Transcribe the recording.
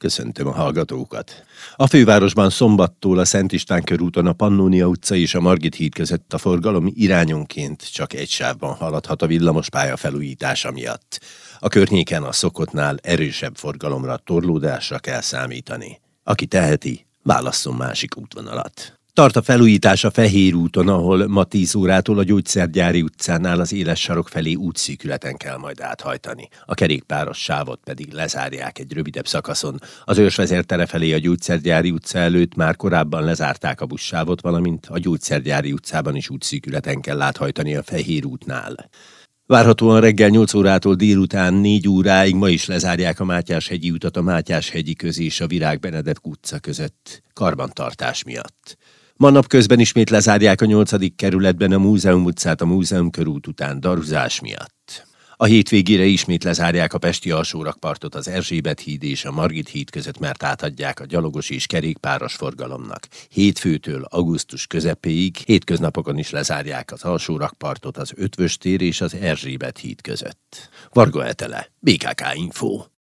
köszöntöm a hallgatókat. A fővárosban szombattól a Szent István körúton a Pannónia utca és a Margit híd között a forgalom irányonként csak egy sávban haladhat a villamospálya felújítása miatt. A környéken a szokottnál erősebb forgalomra, torlódásra kell számítani. Aki teheti, válasszon másik útvonalat. Tart a felújítás a Fehér úton, ahol ma 10 órától a Gyógyszergyári utcánál az éles sarok felé útszűkületen kell majd áthajtani. A kerékpáros sávot pedig lezárják egy rövidebb szakaszon. Az Őrsvezér felé a Gyógyszergyári utca előtt már korábban lezárták a buszsávot, valamint a Gyógyszergyári utcában is útszűkületen kell áthajtani a Fehér útnál. Várhatóan reggel 8 órától délután 4 óráig ma is lezárják a Mátyáshegyi utat a Mátyáshegyi köz és a Virág Benedek utca között karbantartás miatt. Ma napközben ismét lezárják a 8. kerületben a Múzeum utcát a Múzeum körút után daruzás miatt. A hétvégére ismét lezárják a pesti alsórakpartot az Erzsébet híd és a Margit híd között, mert átadják a gyalogos és kerékpáros forgalomnak. Hétfőtől augusztus közepéig hétköznapokon is lezárják az alsórakpartot az Ötvös tér és az Erzsébet híd között. Varga Etele, BKK Info.